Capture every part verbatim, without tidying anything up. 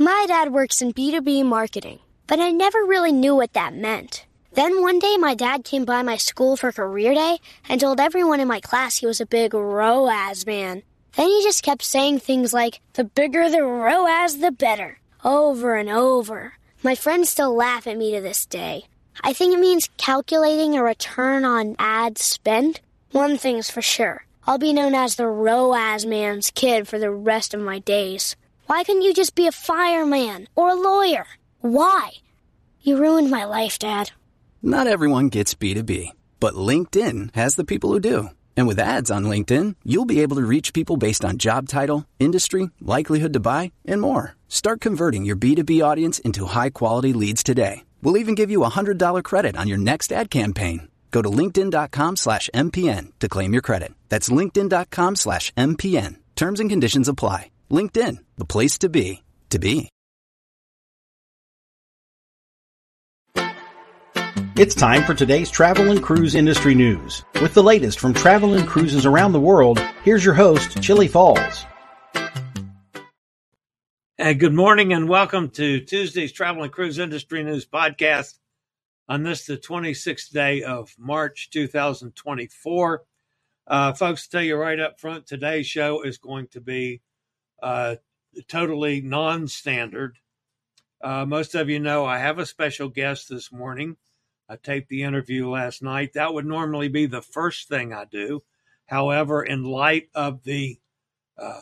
My dad works in B two B marketing, but I never really knew what that meant. Then one day my dad came by my school for career day and told everyone in my class he was a big R O A S man. Then he just kept saying things like, the bigger the R O A S, the better, over and over. My friends still laugh at me to this day. I think it means calculating a return on ad spend. One thing's for sure. I'll be known as the R O A S man's kid for the rest of my days. Why couldn't you just be a fireman or a lawyer? Why? You ruined my life, Dad. Not everyone gets B two B, but LinkedIn has the people who do. And with ads on LinkedIn, you'll be able to reach people based on job title, industry, likelihood to buy, and more. Start converting your B two B audience into high-quality leads today. We'll even give you a one hundred dollars credit on your next ad campaign. Go to linkedin.com slash MPN to claim your credit. That's linkedin.com slash MPN. Terms and conditions apply. LinkedIn, the place to be, to be. It's time for today's travel and cruise industry news. With the latest from travel and cruises around the world, here's your host, Chillie Falls. And good morning and welcome to Tuesday's Travel and Cruise Industry News Podcast on this, the twenty-sixth day of March, two thousand twenty-four. Uh, folks, to tell you right up front, today's show is going to be uh, totally non-standard. Uh, most of you know I have a special guest this morning. I taped the interview last night. That would normally be the first thing I do. However, in light of the uh,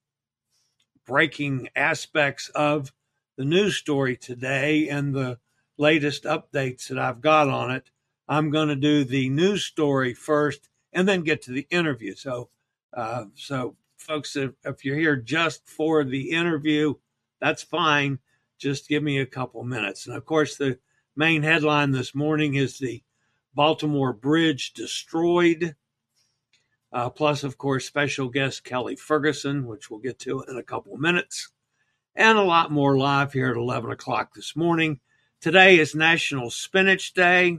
breaking aspects of the news story today and the latest updates that I've got on it, I'm going to do the news story first and then get to the interview. So, uh, so folks, if, if you're here just for the interview, that's fine. Just give me a couple minutes. And of course, the main headline this morning is the Baltimore Bridge destroyed. Uh, plus, of course, special guest Kelly Ferguson, which we'll get to in a couple of minutes. And a lot more live here at eleven o'clock this morning. Today is National Spinach Day.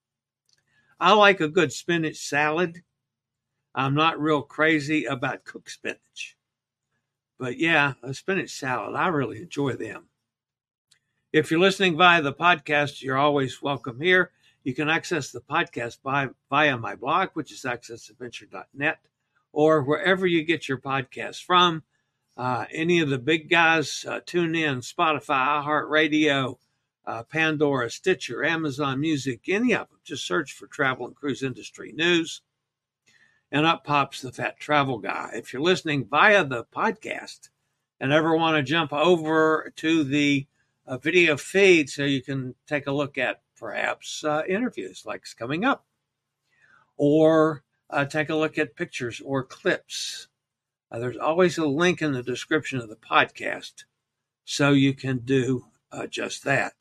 I like a good spinach salad. I'm not real crazy about cooked spinach. But yeah, a spinach salad, I really enjoy them. If you're listening via the podcast, you're always welcome here. You can access the podcast by, via my blog, which is access adventure dot net, or wherever you get your podcasts from. Uh, any of the big guys, uh, tune in, Spotify, iHeartRadio, uh, Pandora, Stitcher, Amazon Music, any of them. Just search for Travel and Cruise Industry News, and up pops the Fat Travel Guy. If you're listening via the podcast and ever want to jump over to the a video feed so you can take a look at perhaps uh, interviews like coming up, or uh, take a look at pictures or clips. Uh, there's always a link in the description of the podcast so you can do uh, just that.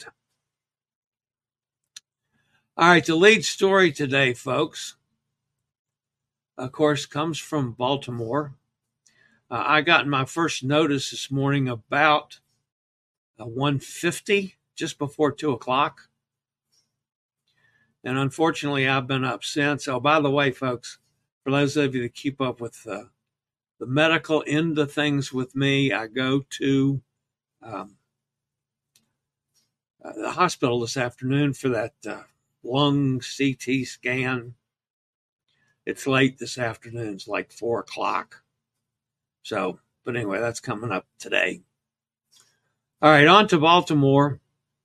All right, the lead story today, folks, of course, comes from Baltimore. Uh, I got my first notice this morning about Uh, one fifty, just before two o'clock. And unfortunately, I've been up since. Oh, by the way, folks, for those of you that keep up with uh, the medical end of things with me, I go to um, uh, the hospital this afternoon for that uh, lung C T scan. It's late this afternoon. It's like four o'clock. So, but anyway, that's coming up today. All right, on to Baltimore.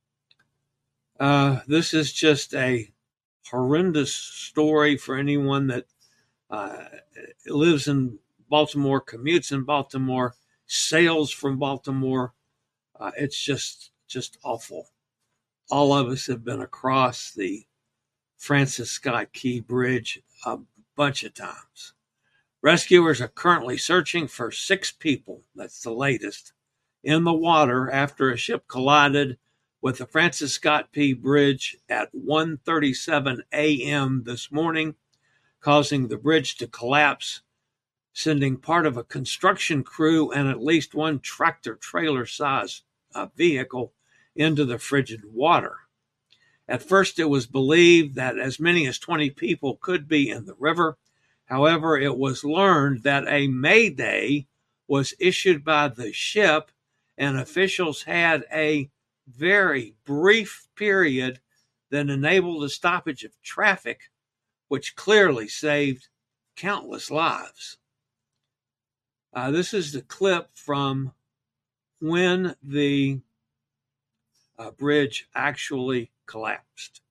Uh, this is just a horrendous story for anyone that uh, lives in Baltimore, commutes in Baltimore, sails from Baltimore. Uh, it's just, just awful. All of us have been across the Francis Scott Key Bridge a bunch of times. Rescuers are currently searching for six people. That's the latest. In the water after a ship collided with the Francis Scott Key Bridge at one thirty-seven a.m. this morning, causing the bridge to collapse, sending part of a construction crew and at least one tractor-trailer-sized uh, vehicle into the frigid water. At first, it was believed that as many as twenty people could be in the river. However, it was learned that a mayday was issued by the ship and officials had a very brief period that enabled the stoppage of traffic, which clearly saved countless lives. Uh, this is the clip from when the uh, bridge actually collapsed.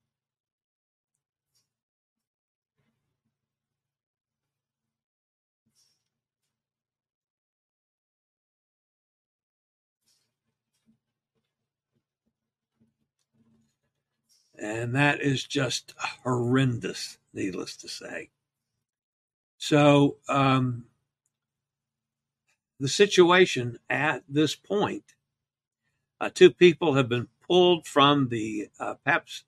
And that is just horrendous, needless to say. So um, the situation at this point, uh, two people have been pulled from the uh, Paps-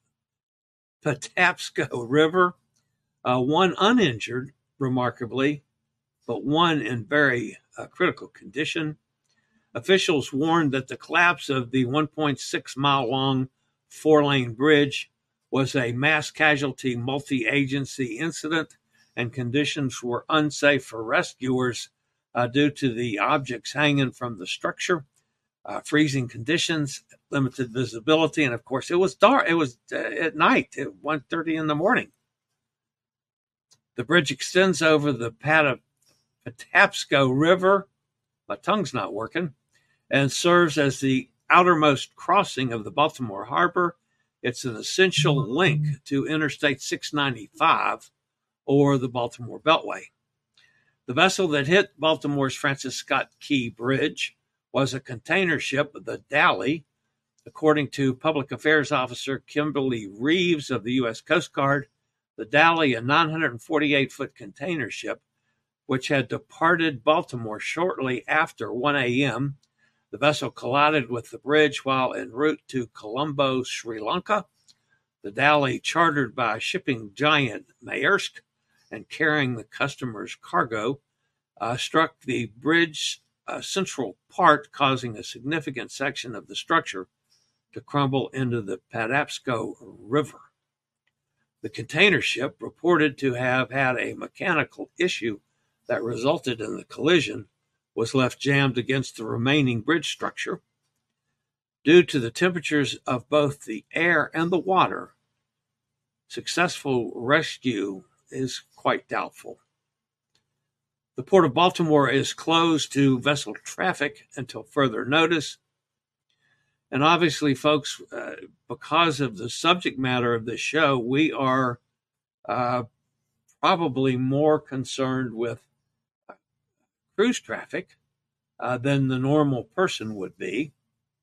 Patapsco River, uh, one uninjured, remarkably, but one in very uh, critical condition. Officials warned that the collapse of the one point six mile long four-lane bridge was a mass casualty multi-agency incident, and conditions were unsafe for rescuers uh, due to the objects hanging from the structure, uh, freezing conditions, limited visibility, and of course it was dark. It was uh, at night at one thirty in the morning. The bridge extends over the Patapsco River. My tongue's not working. And serves as the outermost crossing of the Baltimore Harbor. It's an essential link to Interstate six ninety-five or the Baltimore Beltway. The vessel that hit Baltimore's Francis Scott Key Bridge was a container ship, the Dally. According to Public Affairs Officer Kimberly Reeves of the U S Coast Guard, the Dally, a nine hundred forty-eight foot container ship, which had departed Baltimore shortly after one a.m., the vessel collided with the bridge while en route to Colombo, Sri Lanka. The Dally, chartered by shipping giant Maersk and carrying the customer's cargo, uh, struck the bridge's uh, central part, causing a significant section of the structure to crumble into the Patapsco River. The container ship, reported to have had a mechanical issue that resulted in the collision, was left jammed against the remaining bridge structure. Due to the temperatures of both the air and the water, successful rescue is quite doubtful. The Port of Baltimore is closed to vessel traffic until further notice. And obviously, folks, uh, because of the subject matter of this show, we are uh, probably more concerned with cruise traffic uh, than the normal person would be.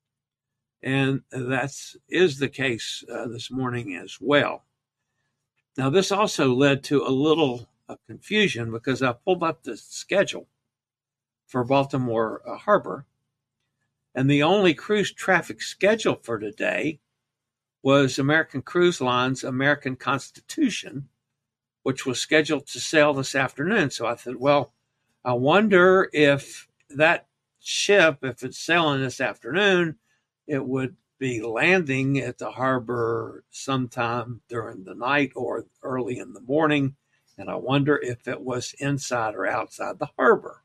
And that is the case uh, this morning as well. Now, this also led to a little uh, confusion because I pulled up the schedule for Baltimore uh, Harbor, and the only cruise traffic scheduled for today was American Cruise Line's American Constitution, which was scheduled to sail this afternoon. So I thought, well, I wonder if that ship, if it's sailing this afternoon, it would be landing at the harbor sometime during the night or early in the morning. And I wonder if it was inside or outside the harbor,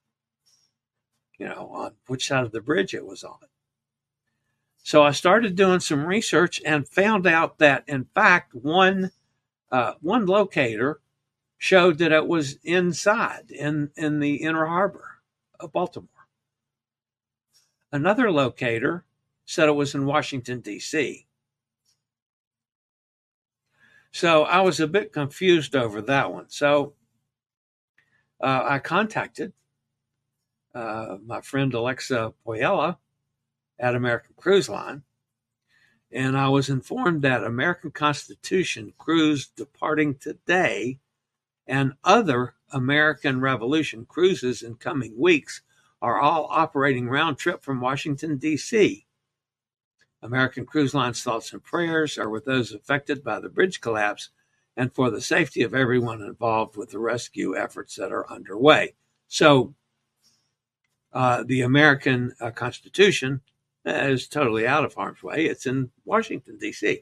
you know, on which side of the bridge it was on. So I started doing some research and found out that, in fact, one uh, one locator showed that it was inside in, in the inner harbor of Baltimore. Another locator said it was in Washington, D C So I was a bit confused over that one. So uh, I contacted uh, my friend Alexa Poyella at American Cruise Line, and I was informed that American Constitution cruise departing today and other American Revolution cruises in coming weeks are all operating round trip from Washington, D C American Cruise Line's thoughts and prayers are with those affected by the bridge collapse and for the safety of everyone involved with the rescue efforts that are underway. So uh, the American uh, Constitution is totally out of harm's way. It's in Washington, D C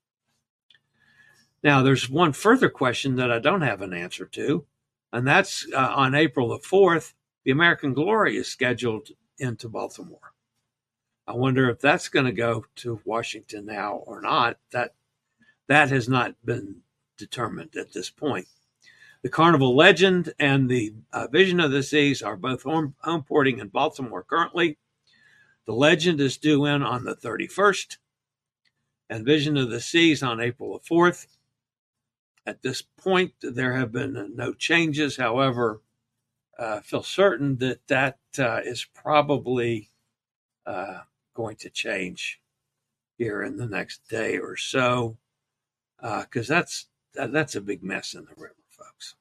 Now, there's one further question that I don't have an answer to, and that's uh, on April the fourth, the American Glory is scheduled into Baltimore. I wonder if that's going to go to Washington now or not. That that has not been determined at this point. The Carnival Legend and the uh, Vision of the Seas are both home, home porting in Baltimore currently. The Legend is due in on the thirty-first, and Vision of the Seas on April the fourth. At this point, there have been no changes. However, uh, I feel certain that that uh, is probably uh, going to change here in the next day or so, because uh, that's that, that's a big mess in the river, folks.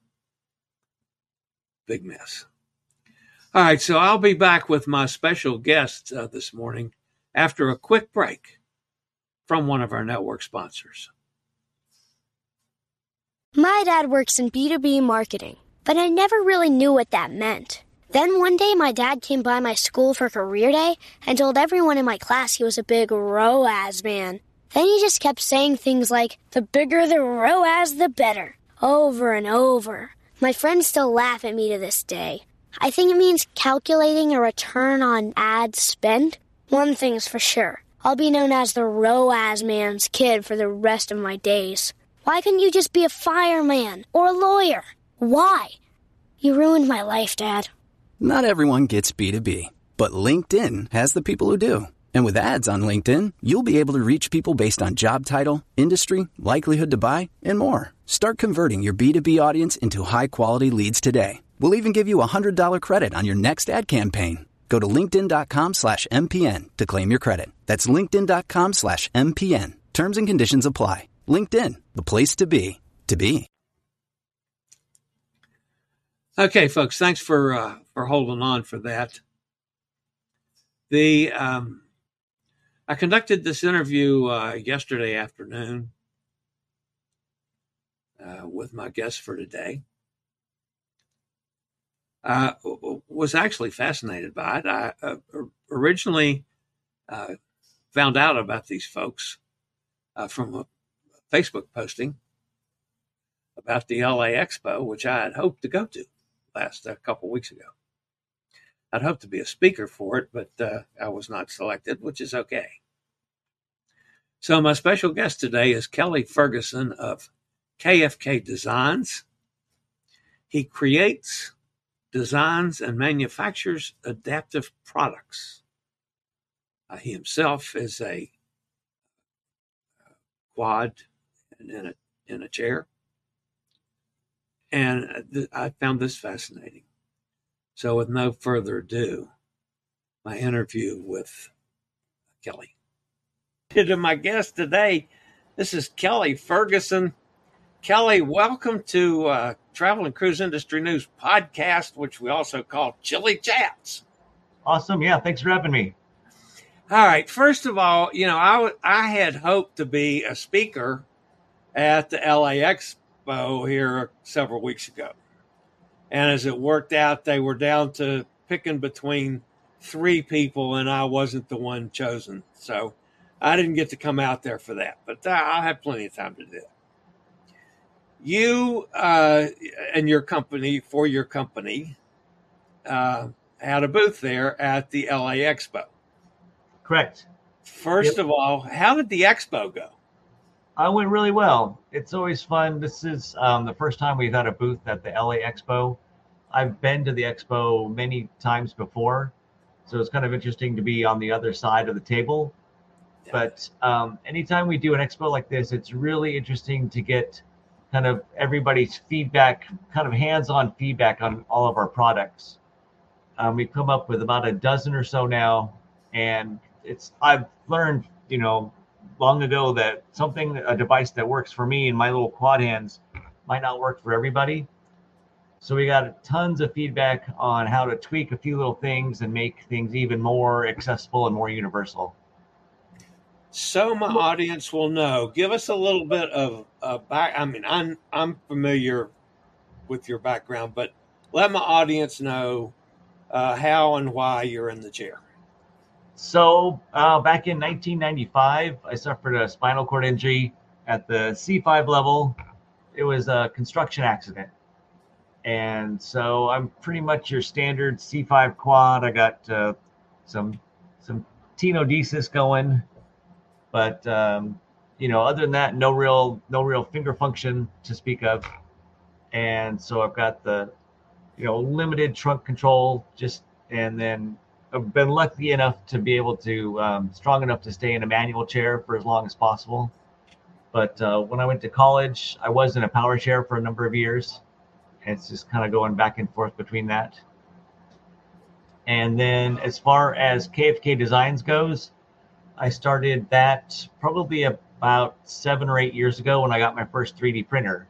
Big mess. All right, so I'll be back with my special guest uh, this morning after a quick break from one of our network sponsors. My dad works in B two B marketing, but I never really knew what that meant. Then one day my dad came by my school for career day and told everyone in my class he was a big R O A S man. Then he just kept saying things like, the bigger the R O A S, the better, over and over. My friends still laugh at me to this day. I think it means calculating a return on ad spend. One thing's for sure, I'll be known as the R O A S man's kid for the rest of my days. Why couldn't you just be a fireman or a lawyer? Why? You ruined my life, Dad. Not everyone gets B two B, but LinkedIn has the people who do. And with ads on LinkedIn, you'll be able to reach people based on job title, industry, likelihood to buy, and more. Start converting your B two B audience into high-quality leads today. We'll even give you a one hundred dollars credit on your next ad campaign. Go to linkedin.com slash MPN to claim your credit. That's linkedin.com slash MPN. Terms and conditions apply. LinkedIn, the place to be, to be. Okay, folks, thanks for uh, for holding on for that. The um, I conducted this interview uh, yesterday afternoon uh, with my guest for today. I uh, was actually fascinated by it. I uh, originally uh, found out about these folks uh, from a Facebook posting about the L A Expo, which I had hoped to go to last a uh, couple weeks ago. I'd hoped to be a speaker for it, but uh, I was not selected, which is okay. So my special guest today is Kelly Ferguson of K F K Designs. He creates, designs, and manufactures adaptive products. Uh, he himself is a quad in a, in a chair. And th- I found this fascinating. So with no further ado, my interview with Kelly. To my guest today, this is Kelly Ferguson. Kelly, welcome to uh, Travel and Cruise Industry News podcast, which we also call Chili Chats. Awesome. Yeah, thanks for having me. All right. First of all, you know, I, I had hoped to be a speaker at the L A Expo here several weeks ago. And as it worked out, they were down to picking between three people, and I wasn't the one chosen. So I didn't get to come out there for that, but I'll have plenty of time to do it. You uh, and your company, for your company, uh, had a booth there at the L A Expo. Correct. First Yep. of all, how did the expo go? I went really well. It's always fun. This is um, the first time we've had a booth at the L A Expo. I've been to the expo many times before, so it's kind of interesting to be on the other side of the table. Yeah. But um, anytime we do an expo like this, it's really interesting to get kind of everybody's feedback, kind of hands-on feedback on all of our products. Um, we've come up with about a dozen or so now, and it's I've learned, you know, long ago that something, a device that works for me and my little quad hands might not work for everybody. So we got tons of feedback on how to tweak a few little things and make things even more accessible and more universal. So my audience will know. Give us a little bit of uh, back. I mean, I'm I'm familiar with your background, but let my audience know uh, how and why you're in the chair. So uh, back in nineteen ninety-five, I suffered a spinal cord injury at the C five level. It was a construction accident. And so I'm pretty much your standard C five quad. I got uh, some some tenodesis going, but um, you know, other than that, no real no real finger function to speak of. And so I've got the, you know, limited trunk control, just, and then I've been lucky enough to be able to um, strong enough to stay in a manual chair for as long as possible. But uh, when I went to college, I was in a power chair for a number of years. And it's just kind of going back and forth between that. And then as far as K F K Designs goes, I started that probably about seven or eight years ago when I got my first three D printer.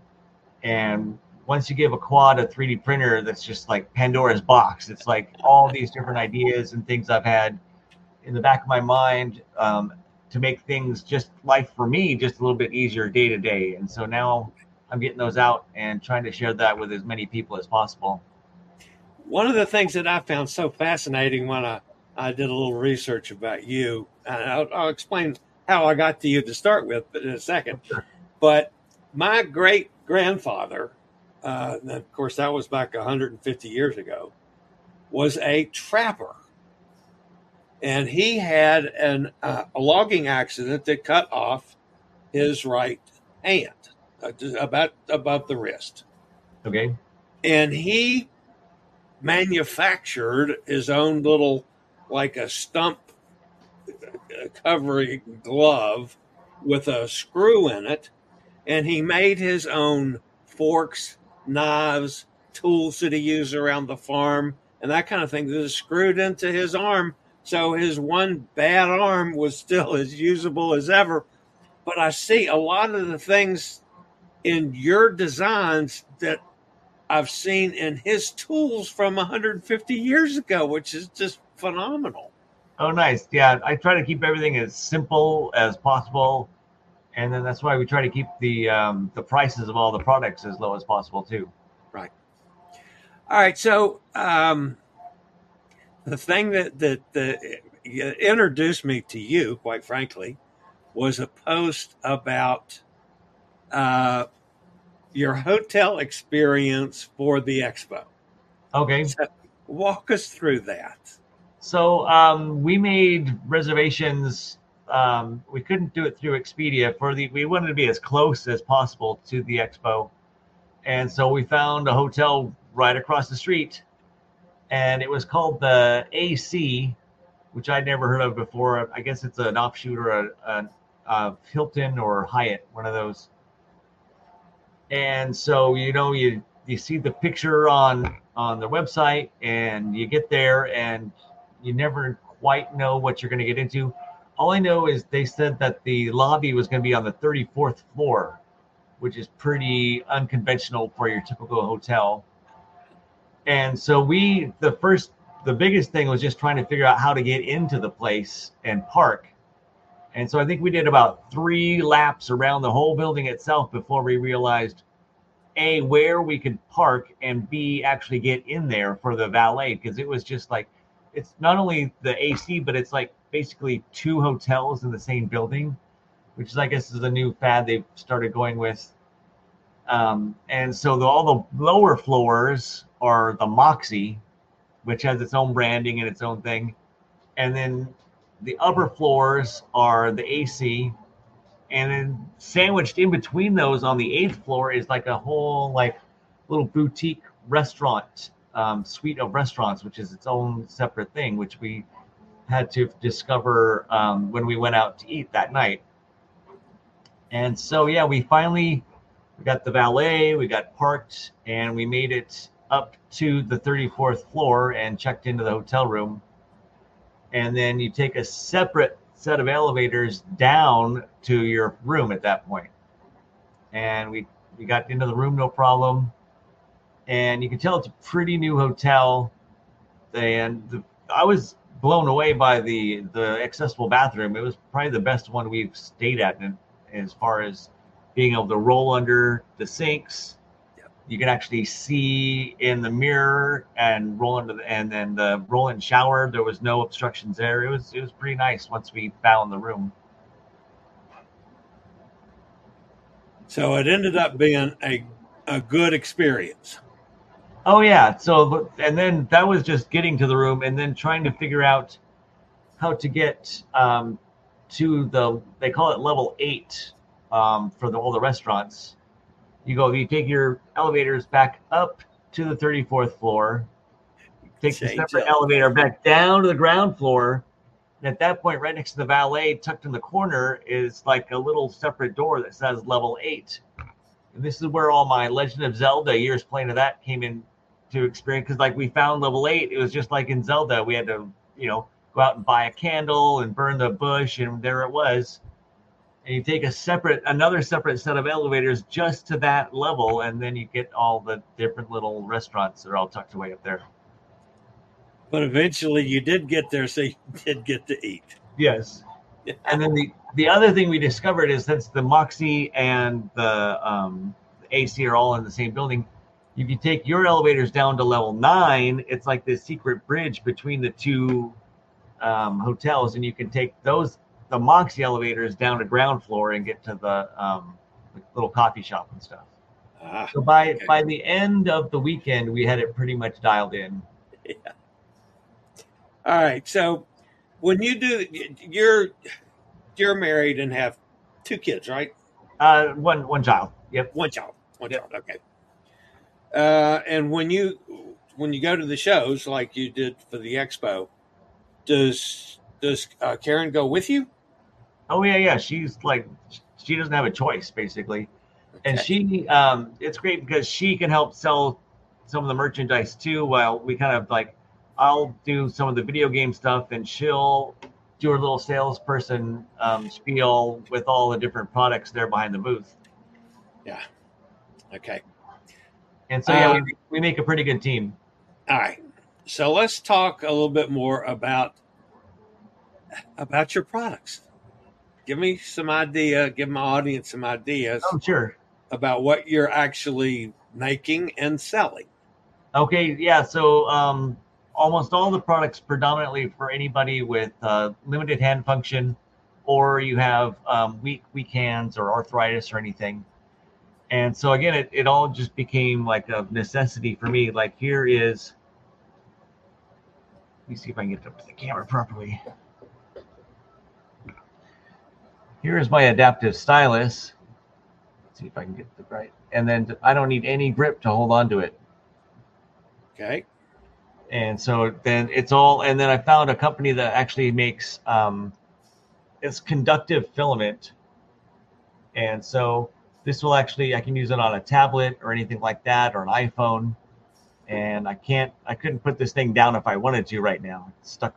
And once you give a quad a three D printer, that's just like Pandora's box. It's like all these different ideas and things I've had in the back of my mind um, to make things just life for me just a little bit easier day to day. And so now I'm getting those out and trying to share that with as many people as possible. One of the things that I found so fascinating when I, I did a little research about you, and I'll, I'll explain how I got to you to start with in a second. Sure. But my great grandfather, uh, and of course that was back one hundred fifty years ago, was a trapper. And he had an, uh, a logging accident that cut off his right hand, uh, about above the wrist. Okay. And he manufactured his own little, like a stump covering glove with a screw in it. And he made his own forks, knives, tools that he used around the farm, and that kind of thing that is screwed into his arm. So his one bad arm was still as usable as ever. But I see a lot of the things in your designs that I've seen in his tools from one hundred fifty years ago, which is just phenomenal. Oh, nice. Yeah, I try to keep everything as simple as possible. And then that's why we try to keep the um, the prices of all the products as low as possible, too. Right. All right. So um, the thing that, that, that introduced me to you, quite frankly, was a post about uh, your hotel experience for the expo. Okay. So walk us through that. So um, we made reservations. Um, we couldn't do it through Expedia for the, we wanted to be as close as possible to the expo. And so we found a hotel right across the street, and it was called the A C, which I'd never heard of before. I guess it's an offshoot or a, a, a Hilton or Hyatt, one of those. And so, you know, you, you see the picture on, on the website, and you get there and you never quite know what you're going to get into. All I know is they said that the lobby was going to be on the thirty-fourth floor, which is pretty unconventional for your typical hotel. And so we, the first, the biggest thing was just trying to figure out how to get into the place and park. And so I think we did about three laps around the whole building itself before we realized, A, where we could park, and B, actually get in there for the valet, because it was just like, it's not only the A C, but it's like basically two hotels in the same building, which is, I guess, is a new fad they've started going with. Um, and so the, all the lower floors are the Moxie, which has its own branding and its own thing. And then the upper floors are the A C. And then sandwiched in between those on the eighth floor is like a whole like little boutique restaurant um, suite of restaurants, which is its own separate thing, which we had to discover um, when we went out to eat that night. And so, yeah, we finally we got the valet, we got parked, and we made it up to the thirty-fourth floor and checked into the hotel room. And then you take a separate set of elevators down to your room at that point. And we, we got into the room, no problem. And you can tell it's a pretty new hotel. And the, I was blown away by the, the accessible bathroom. It was probably the best one we've stayed at in, as far as being able to roll under the sinks. You can actually see in the mirror and roll into the, and then the roll-in shower. There was no obstructions there. It was it was pretty nice once we found the room. So it ended up being a a good experience. Oh yeah. So and then that was just getting to the room and then trying to figure out how to get um, to the, they call it level eight um, for the, all the restaurants. You go, you take your elevators back up to the thirty-fourth floor, take the separate elevator back down to the ground floor. And at that point, right next to the valet, tucked in the corner, is like a little separate door that says level eight. And this is where all my Legend of Zelda years playing of that came in to experience. Because like we found level eight, it was just like in Zelda. We had to, you know, go out and buy a candle and burn the bush, and there it was. And you take a separate, another separate set of elevators just to that level, and then you get all the different little restaurants that are all tucked away up there. But eventually you did get there, so you did get to eat. Yes. And then the, the other thing we discovered is since the Moxie and the um, A C are all in the same building, if you take your elevators down to level nine, it's like this secret bridge between the two um, hotels, and you can take those the Moxie elevators down to ground floor and get to the um, little coffee shop and stuff. Ah, so by okay. by the end of the weekend, we had it pretty much dialed in. Yeah. All right. So when you do, you're you're married and have two kids, right? Uh, one one child. Yep. One child. One yep. child. Okay. Uh, and when you when you go to the shows like you did for the expo, does does uh, Karen go with you? Oh yeah, yeah. She's like, she doesn't have a choice basically, okay. And she, um, it's great because she can help sell some of the merchandise too. While we kind of like, I'll do some of the video game stuff, and she'll do her little salesperson um, spiel with all the different products there behind the booth. Yeah. Okay. And so yeah, um, we, we make a pretty good team. All right. So let's talk a little bit more about about your products. Give me some idea, give my audience some ideas. Oh, sure. About what you're actually making and selling. Okay, yeah. So um, almost all the products predominantly for anybody with uh, limited hand function, or you have um, weak, weak hands or arthritis or anything. And so again, it, it all just became like a necessity for me. Like here is, let me see if I can get up to the camera properly. Here is my adaptive stylus. Let's see if I can get the right. And then I don't need any grip to hold on to it. Okay. And so then it's all, and then I found a company that actually makes, um, it's conductive filament. And so this will actually, I can use it on a tablet or anything like that, or an iPhone. And I can't, I couldn't put this thing down if I wanted to right now. It's stuck,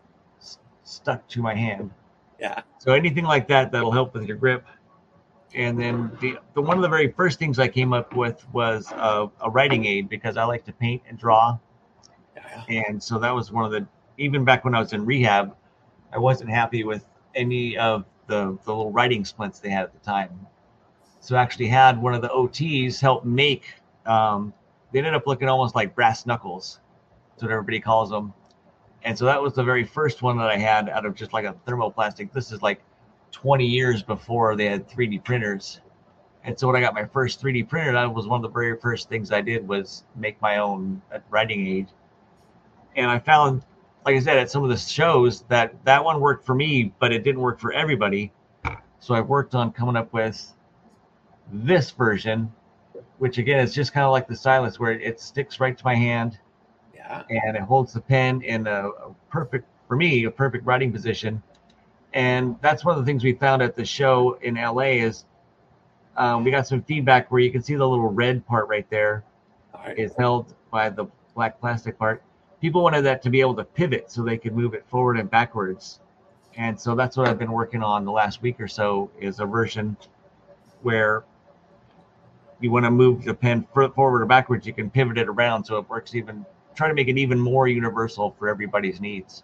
stuck to my hand. Yeah. So anything like that, that'll help with your grip. And then the, the one of the very first things I came up with was a, a writing aid, because I like to paint and draw. Yeah. And so that was one of the, even back when I was in rehab, I wasn't happy with any of the, the little writing splints they had at the time. So I actually had one of the O Ts help make, um, they ended up looking almost like brass knuckles. That's what everybody calls them. And so that was the very first one that I had out of just like a thermoplastic. This is like twenty years before they had three D printers. And so when I got my first three D printer, that was one of the very first things I did was make my own writing aid. And I found, like I said, at some of the shows that that one worked for me, but it didn't work for everybody. So I worked on coming up with this version, which again is just kind of like the stylus, where it sticks right to my hand. Yeah. And it holds the pen in a, a perfect, for me, a perfect writing position. And that's one of the things we found at the show in L A is um, we got some feedback where you can see the little red part right there right. is held by the black plastic part. People wanted that to be able to pivot so they could move it forward and backwards. And so that's what I've been working on the last week or so, is a version where you want to move the pen forward or backwards, you can pivot it around so it works even, try to make it even more universal for everybody's needs.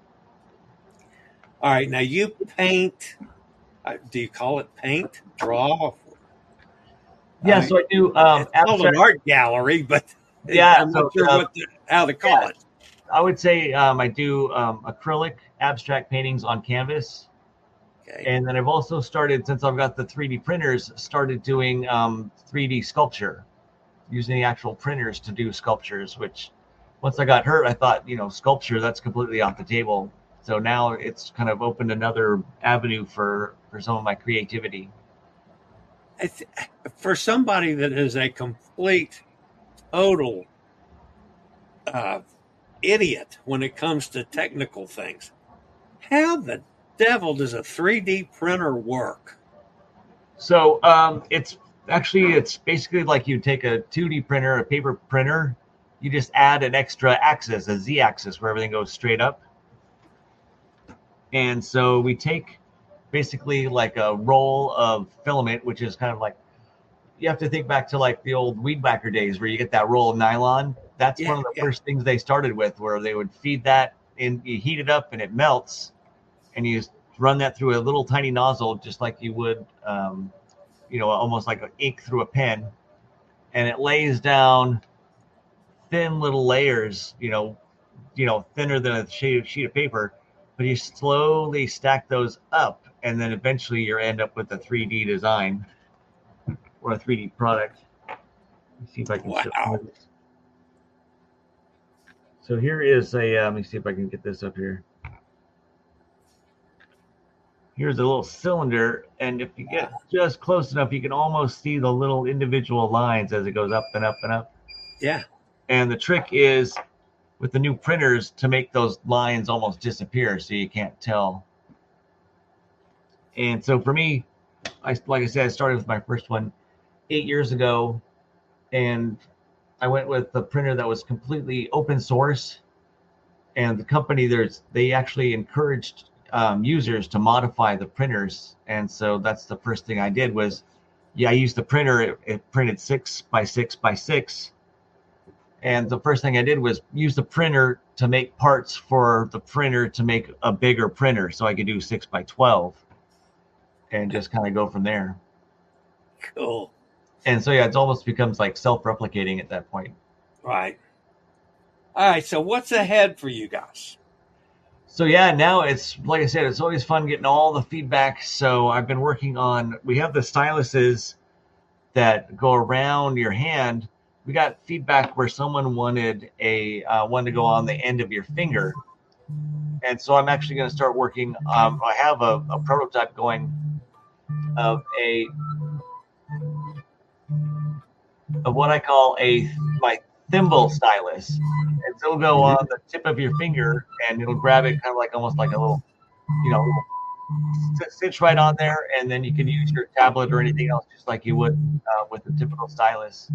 All right. Now you paint, uh, do you call it paint, draw? Yeah, I mean, so I do. Um, it's called an art gallery, but yeah, I'm so, not sure uh, what the, how to call yeah, it. I would say um, I do um, acrylic abstract paintings on canvas. Okay. And then I've also started, since I've got the three D printers, started doing um, three D sculpture, using the actual printers to do sculptures, which once I got hurt, I thought, you know, sculpture, that's completely off the table. So now it's kind of opened another avenue for, for some of my creativity. I th- for somebody that is a complete, total uh, idiot when it comes to technical things, how the devil does a three D printer work? So um, it's actually, it's basically like you take a two D printer, a paper printer, you just add an extra axis, a Z axis, where everything goes straight up. And so we take basically like a roll of filament, which is kind of like, you have to think back to like the old weed whacker days where you get that roll of nylon. That's Yeah, one of the yeah. first things they started with, where they would feed that in, you heat it up and it melts, and you run that through a little tiny nozzle, just like you would, um, you know, almost like ink through a pen. And it lays down thin little layers, you know, you know, thinner than a sheet, sheet of paper, but you slowly stack those up, and then eventually you end up with a three D design or a three D product. Let me see if I can Wow. show this. So here is a, uh, let me see if I can get this up here. Here's a little cylinder, and if you get just close enough, you can almost see the little individual lines as it goes up and up and up. Yeah. And the trick is with the new printers to make those lines almost disappear so you can't tell. And so for me, I, like I said, I started with my first one eight years ago, and I went with a printer that was completely open source. And the company, there's they actually encouraged um, users to modify the printers. And so that's the first thing I did was, yeah, I used the printer. It, it printed six by six by six. And the first thing I did was use the printer to make parts for the printer to make a bigger printer, so I could do six by twelve and just kind of go from there. Cool. And so, yeah, it almost becomes like self-replicating at that point. Right. All right. So what's ahead for you guys? So, yeah, now it's, like I said, it's always fun getting all the feedback. So I've been working on, we have the styluses that go around your hand. We got feedback where someone wanted a uh, one to go on the end of your finger. And so I'm actually going to start working. Um, I have a, a prototype going of a of what I call a my thimble stylus. And so it'll go on the tip of your finger, and it'll grab it kind of like almost like a little, you know, little stitch right on there, and then you can use your tablet or anything else just like you would uh, with a typical stylus.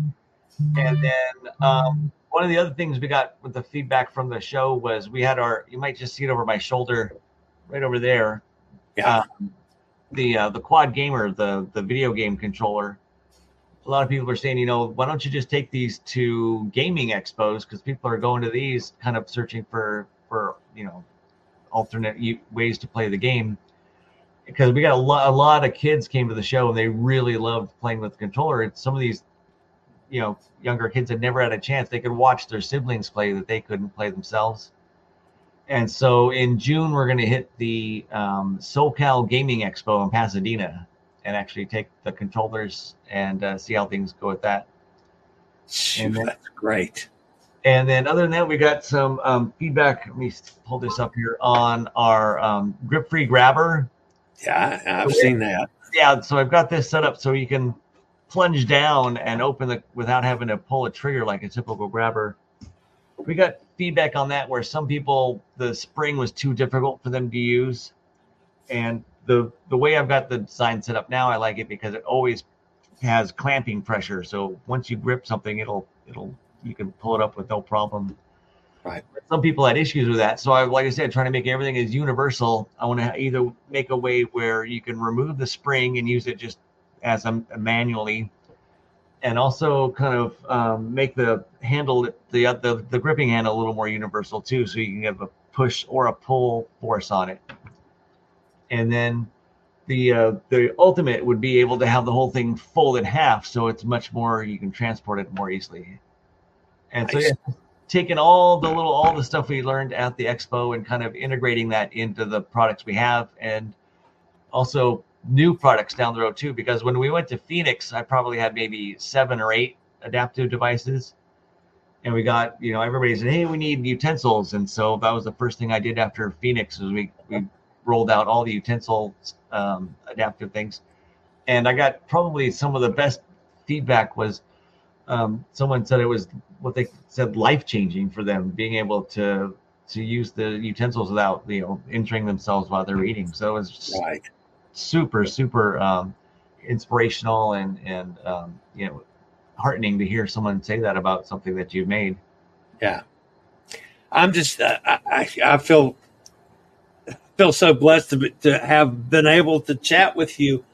And then um, one of the other things we got with the feedback from the show was we had our, you might just see it over my shoulder, right over there. Yeah. Um, the uh, the Quad Gamer, the the video game controller. A lot of people are saying, you know, why don't you just take these to gaming expos? Because people are going to these kind of searching for for you know alternate ways to play the game. Because we got a lot a lot of kids came to the show and they really loved playing with the controller. And some of these, you know, younger kids had never had a chance. They could watch their siblings play that they couldn't play themselves. And so in June, we're going to hit the um, SoCal Gaming Expo in Pasadena and actually take the controllers and uh, see how things go with that. Shoot, And then- that's great. And then other than that, we got some um, feedback. Let me pull this up here on our um, grip-free grabber. Yeah, I- I've seen that. Yeah, so I've got this set up so you can plunge down and open the without having to pull a trigger like a typical grabber. We got feedback on that where some people, the spring was too difficult for them to use. And the the way I've got the design set up now, I like it because it always has clamping pressure. So once you grip something, it'll it'll you can pull it up with no problem. Right. Some people had issues with that. So I, like I said, trying to make everything as universal. I want to either make a way where you can remove the spring and use it just as a, a manually, and also kind of um, make the handle, the, the the gripping handle a little more universal too, so you can have a push or a pull force on it. And then the uh, the ultimate would be able to have the whole thing fold in half, so it's much more, you can transport it more easily. And so Nice. yeah, taking all the little all the stuff we learned at the expo and kind of integrating that into the products we have, and also new products down the road too, because when we went to Phoenix, I probably had maybe seven or eight adaptive devices. and we got, you know, everybody said, hey, we need utensils. And so that was the first thing I did after Phoenix, was we, we rolled out all the utensil um, adaptive things. And I got probably some of the best feedback was um, someone said it was what they said life-changing for them, being able to to use the utensils without, you know, injuring themselves while they're eating. So it was just Right. super, super um, inspirational and, and um, you know, heartening to hear someone say that about something that you've made. Yeah. I'm just, uh, I, I feel, feel so blessed to, be, to have been able to chat with you.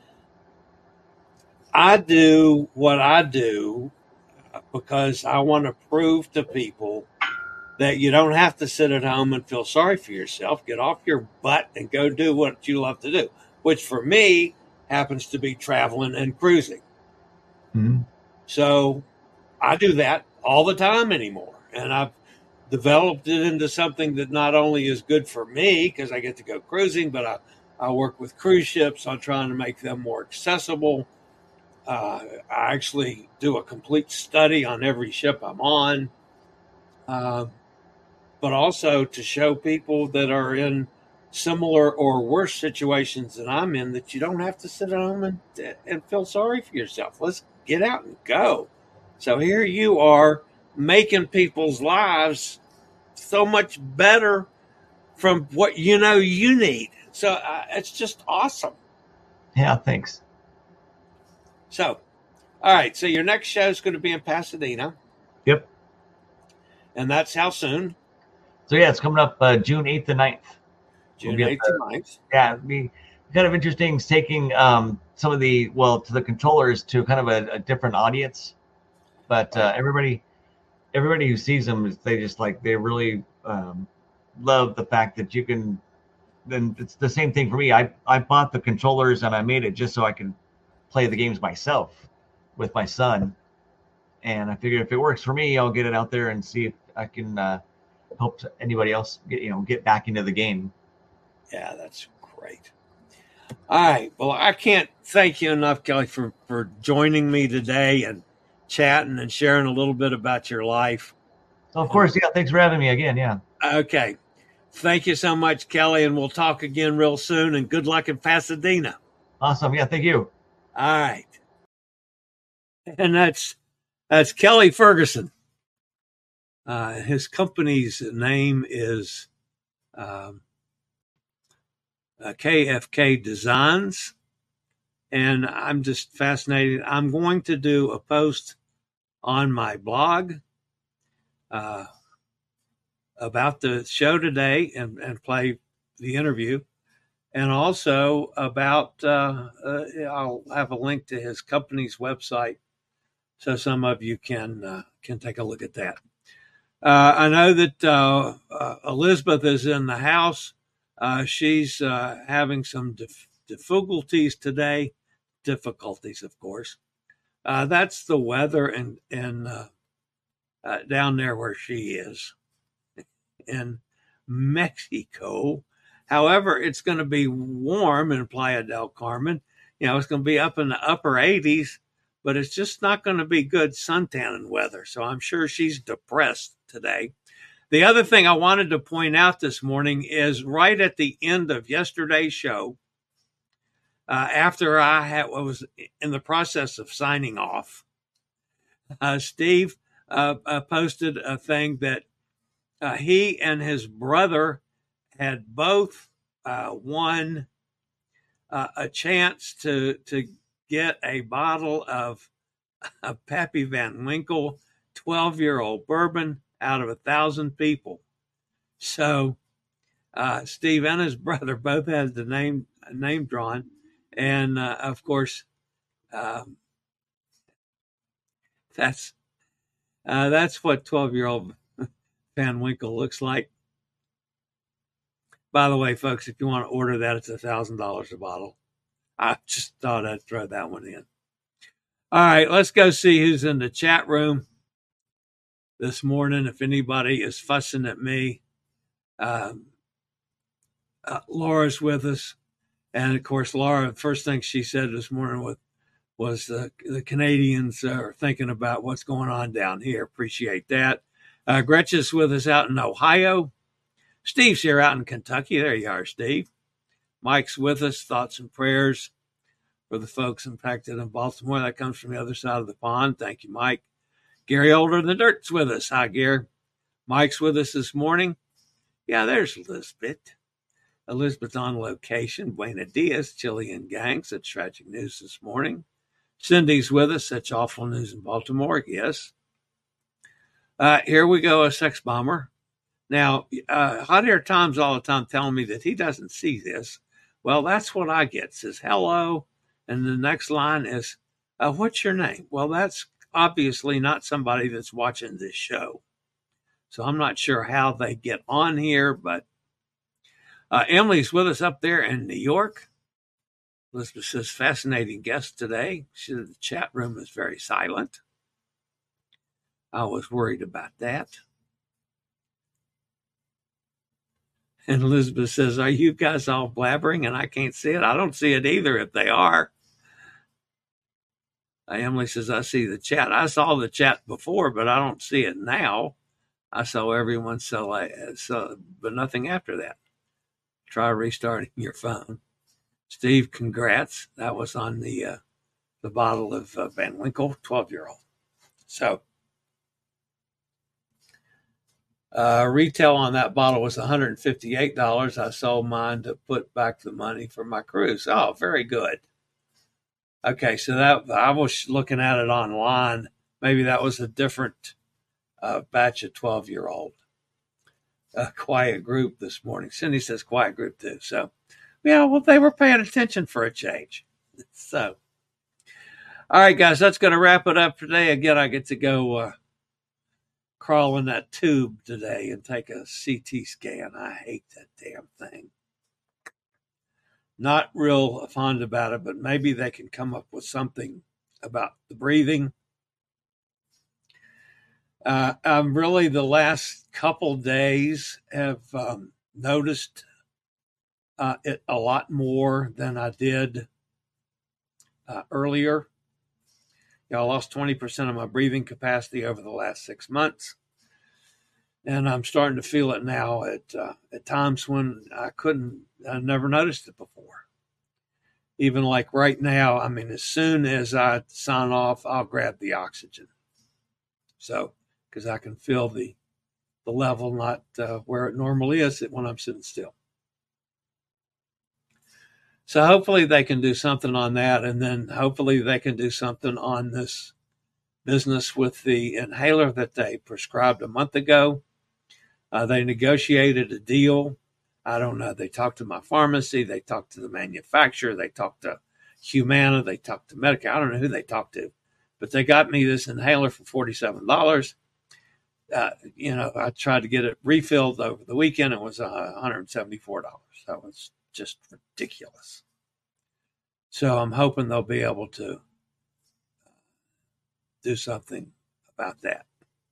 I do what I do because I want to prove to people that you don't have to sit at home and feel sorry for yourself. Get off your butt and go do what you love to do, which for me happens to be traveling and cruising. Mm-hmm. So I do that all the time anymore. And I've developed it into something that not only is good for me because I get to go cruising, but I, I work with cruise ships on trying to make them more accessible. Uh, I actually do a complete study on every ship I'm on. Uh, but also to show people that are in similar or worse situations than I'm in that you don't have to sit at home and, and feel sorry for yourself. Let's get out and go. So here you are making people's lives so much better from what you know you need. So uh, it's just awesome. Yeah, thanks. So, all right. So your next show is going to be in Pasadena. Yep. And that's how soon? So yeah, it's coming up uh, June eighth and ninth. June we'll eighth and ninth. Yeah, it'd be kind of interesting taking um, some of the, well, to the controllers to kind of a, a different audience. But uh, everybody, everybody who sees them, they just like, they really um, love the fact that you can, then it's the same thing for me. I, I bought the controllers and I made it just so I can play the games myself with my son. And I figured if it works for me, I'll get it out there and see if I can uh, help anybody else get, you know, get back into the game. Yeah, that's great. All right. Well, I can't thank you enough, Kelly, for, for joining me today and chatting and sharing a little bit about your life. Of course. Yeah. Thanks for having me again. Yeah. Okay. Thank you so much, Kelly. And we'll talk again real soon, and good luck in Pasadena. Awesome. Yeah. Thank you. All right. And that's, that's Kelly Ferguson. Uh, his company's name is um, uh, K F K Designs, and I'm just fascinated. I'm going to do a post on my blog uh, about the show today and, and play the interview, and also about, uh, uh, I'll have a link to his company's website so some of you can uh, can take a look at that. Uh, I know that uh, uh, Elizabeth is in the house. Uh, she's uh, having some dif- difficulties today. Difficulties, of course. Uh, that's the weather in, in uh, uh, down there where she is in Mexico. However, it's going to be warm in Playa del Carmen. You know, it's going to be up in the upper eighties, but it's just not going to be good suntanning weather. So I'm sure she's depressed today. The other thing I wanted to point out this morning is right at the end of yesterday's show, uh, after I had, was in the process of signing off, uh, Steve uh, uh, posted a thing that uh, he and his brother had both uh, won uh, a chance to to get a bottle of, of Pappy Van Winkle twelve-year-old bourbon out of a thousand people. So uh, Steve and his brother both had the name name drawn, and uh, of course, um, that's uh, that's what twelve-year-old Van Winkle looks like. By the way, folks, if you want to order that, it's a thousand dollars a bottle. I just thought I'd throw that one in. All right, let's go see who's in the chat room this morning. If anybody is fussing at me, um, uh, Laura's with us. And of course, Laura, the first thing she said this morning was, was uh, the Canadians are thinking about what's going on down here. Appreciate that. Uh, Gretchen's with us out in Ohio. Steve's here out in Kentucky. There you are, Steve. Mike's with us. Thoughts and prayers for the folks impacted in Baltimore. That comes from the other side of the pond. Thank you, Mike. Gary Older in the Dirt's with us. Hi, Gary. Mike's with us this morning. Yeah, there's Elizabeth. Elizabeth on location. Buena Diaz, Chilean gang. Such tragic news this morning. Cindy's with us. Such awful news in Baltimore. Yes. Uh, here we go, a sex bomber. Now, uh, Hot Air Tom's all the time telling me that he doesn't see this. Well, that's what I get. It says, hello. And the next line is, uh, what's your name? Well, that's obviously not somebody that's watching this show. So I'm not sure how they get on here, but uh, Emily's with us up there in New York. Elizabeth says, fascinating guest today. She said the chat room is very silent. I was worried about that. And Elizabeth says, are you guys all blabbering and I can't see it? I don't see it either if they are. Uh, Emily says, I see the chat. I saw the chat before, but I don't see it now. I saw everyone, so I, so, but nothing after that. Try restarting your phone. Steve, congrats. That was on the uh, the bottle of uh, Van Winkle, twelve-year-old. So uh, retail on that bottle was one hundred fifty-eight dollars. I sold mine to put back the money for my cruise. Oh, very good. Okay, so that I was looking at it online. Maybe that was a different uh, batch of twelve-year-old. A quiet group this morning. Cindy says quiet group too. So, yeah, well, they were paying attention for a change. So, all right, guys, that's going to wrap it up today. Again, I get to go uh, crawl in that tube today and take a C T scan. I hate that damn thing. Not real fond about it, but maybe they can come up with something about the breathing. Uh, I'm really the last couple days have um, noticed uh, it a lot more than I did uh, earlier. You know, I lost twenty percent of my breathing capacity over the last six months. And I'm starting to feel it now at uh, at times when I couldn't, I never noticed it before. Even like right now, I mean, as soon as I sign off, I'll grab the oxygen. So, because I can feel the the level not uh, where it normally is when I'm sitting still. So hopefully they can do something on that, and then hopefully they can do something on this business with the inhaler that they prescribed a month ago. Uh, they negotiated a deal. I don't know. They talked to my pharmacy. They talked to the manufacturer. They talked to Humana. They talked to Medicare. I don't know who they talked to, but they got me this inhaler for forty-seven dollars. Uh, you know, I tried to get it refilled over the weekend. It was uh, one hundred seventy-four dollars. That was just ridiculous. So I'm hoping they'll be able to do something about that.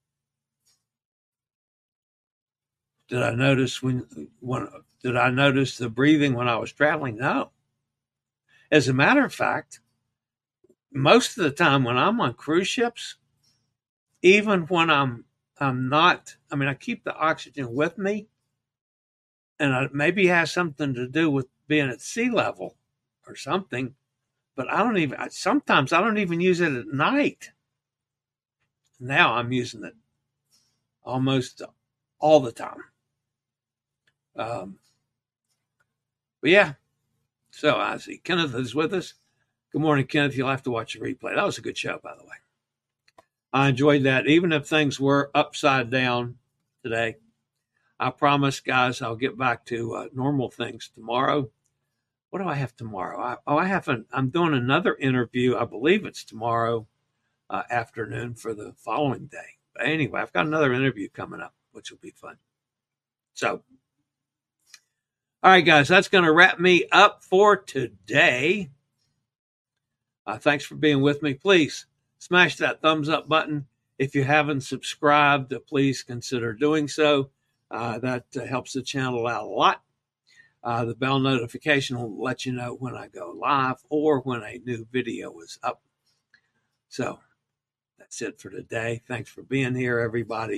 Did I notice when, when did I notice the breathing when I was traveling? No. As a matter of fact, most of the time when I'm on cruise ships, even when I'm I'm not, I mean, I keep the oxygen with me, and I, maybe it has something to do with being at sea level or something, but I don't even, sometimes I don't even use it at night. Now I'm using it almost all the time. Um, but yeah, so I see Kenneth is with us. Good morning, Kenneth. You'll have to watch the replay. That was a good show, by the way. I enjoyed that, even if things were upside down today. I promise, guys, I'll get back to uh, normal things tomorrow. What do I have tomorrow? I, oh, I have an, I'm doing another interview. I believe it's tomorrow uh, afternoon for the following day. But anyway, I've got another interview coming up, which will be fun. So, all right, guys, that's going to wrap me up for today. Uh, thanks for being with me. Please smash that thumbs up button. If you haven't subscribed, uh, please consider doing so. Uh, that uh, helps the channel out a lot. Uh, the bell notification will let you know when I go live or when a new video is up. So that's it for today. Thanks for being here, everybody.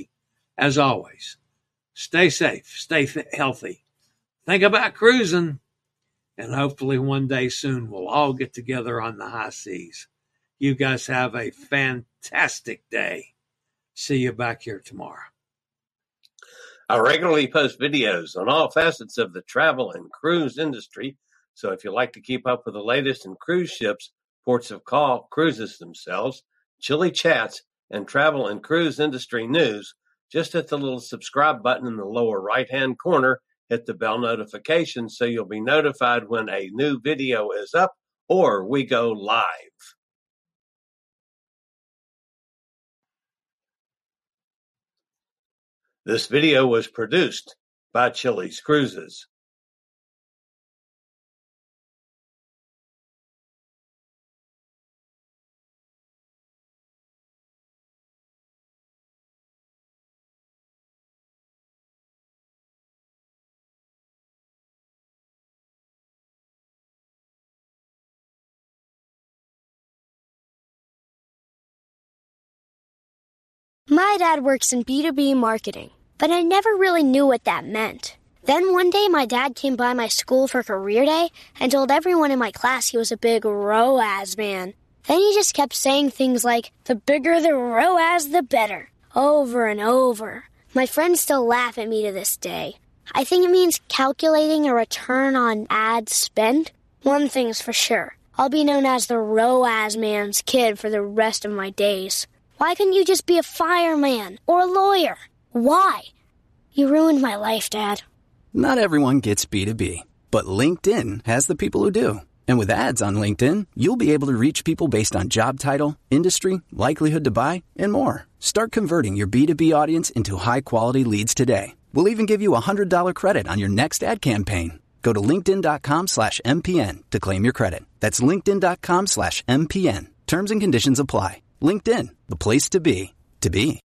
as always, stay safe, stay th- healthy, think about cruising, and hopefully one day soon we'll all get together on the high seas. You guys have a fantastic day. See you back here tomorrow. I regularly post videos on all facets of the travel and cruise industry. So if you like to keep up with the latest in cruise ships, ports of call, cruises themselves, chilly chats, and travel and cruise industry news, just hit the little subscribe button in the lower right-hand corner, hit the bell notification so you'll be notified when a new video is up or we go live. This video was produced by Chili's Cruises. My dad works in B two B marketing, but I never really knew what that meant. Then one day my dad came by my school for career day and told everyone in my class he was a big R O A S man. Then he just kept saying things like, the bigger the R O A S, the better, over and over. My friends still laugh at me to this day. I think it means calculating a return on ad spend. One thing's for sure, I'll be known as the R O A S man's kid for the rest of my days. Why couldn't you just be a fireman or a lawyer? Why? You ruined my life, Dad. Not everyone gets B two B, but LinkedIn has the people who do. And with ads on LinkedIn, you'll be able to reach people based on job title, industry, likelihood to buy, and more. Start converting your B two B audience into high-quality leads today. We'll even give you a one hundred dollars credit on your next ad campaign. Go to linkedin.com slash MPN to claim your credit. That's linkedin.com slash MPN. Terms and conditions apply. LinkedIn, the place to be, to be.